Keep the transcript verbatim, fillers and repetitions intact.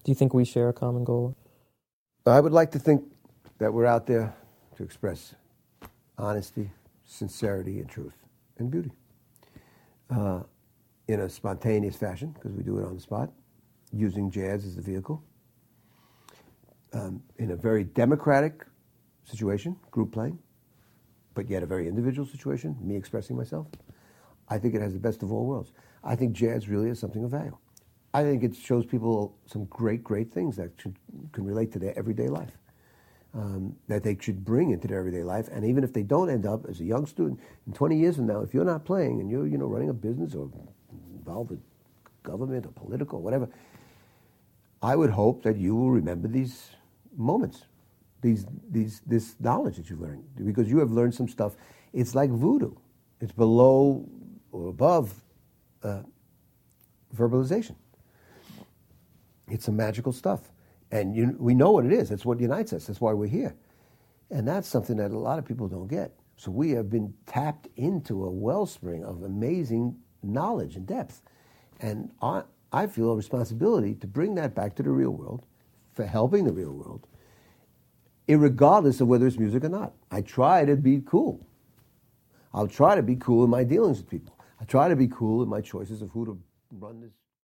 Do you think we share a common goal? I would like to think that we're out there to express honesty, sincerity, and truth, and beauty uh, in a spontaneous fashion, because we do it on the spot, using jazz as the vehicle, um, in a very democratic situation, group playing, but yet a very individual situation, me expressing myself. I think it has the best of all worlds. I think jazz really is something of value. I think it shows people some great, great things that should, can relate to their everyday life, um, that they should bring into their everyday life. And even if they don't end up as a young student, in twenty years from now, if you're not playing and you're, you know, running a business or involved with government or political or whatever, I would hope that you will remember these moments, these, these, this knowledge that you've learned, because you have learned some stuff. It's like voodoo. It's below or above uh, verbalization. It's some magical stuff. And you, we know what it is. That's what unites us. That's why we're here. And that's something that a lot of people don't get. So we have been tapped into a wellspring of amazing knowledge and depth. And I, I feel a responsibility to bring that back to the real world, for helping the real world, irregardless of whether it's music or not. I try to be cool. I'll try to be cool in my dealings with people. I try to be cool in my choices of who to run this